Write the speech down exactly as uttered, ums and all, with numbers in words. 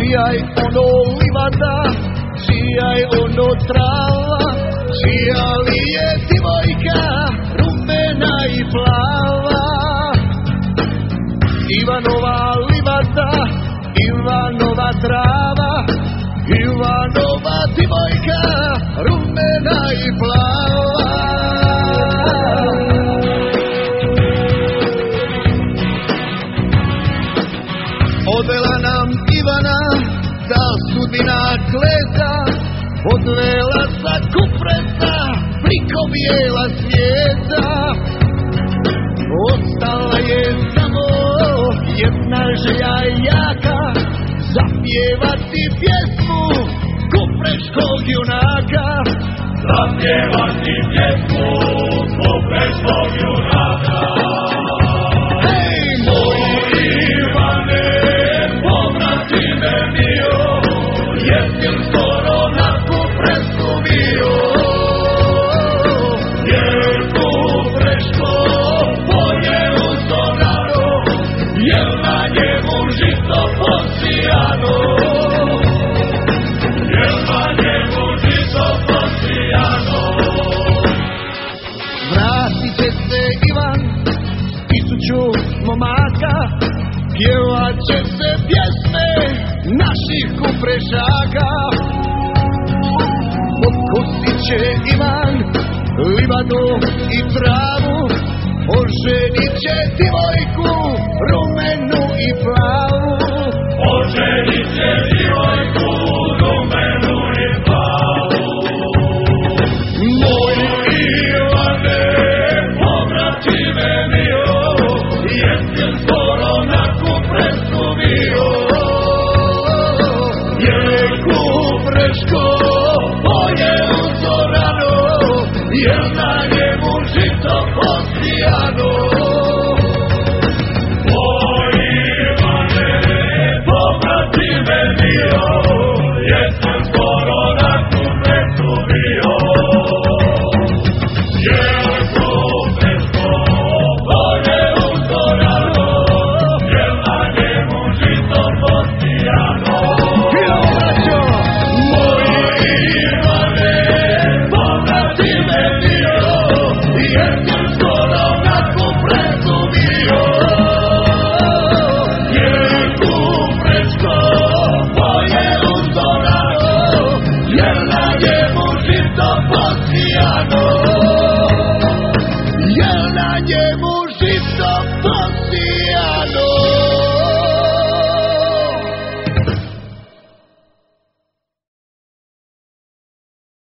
Sijaj ono livada, sijaj ono trava, čija li je divojka, rumena i plava. Ivanova livada, Ivanova trava, Ivanova divojka, rumena i plava. Odvela nam Ivana ta sudbina kleta, odvela sa Kupresa priko bijela svijeta. Ostala je samo jedna želja jaka, zapjevati pjesmu kupreškog junaka. Zapjevati pjesmu kupreškog junaka. Hej, moj Ivane, pobratime mio, jesi li skoro na Kupresu bio? Jer Kupreško polje uzorano, jel na njemu žito posijano? Jel na njemu žito posijano? vratit će se Ivan, tisuću momaka, pjevat će se pjesme naših kuprešaka. Otkosit će Ivan livadu i travu, oženit će divojku rumenu i plavu.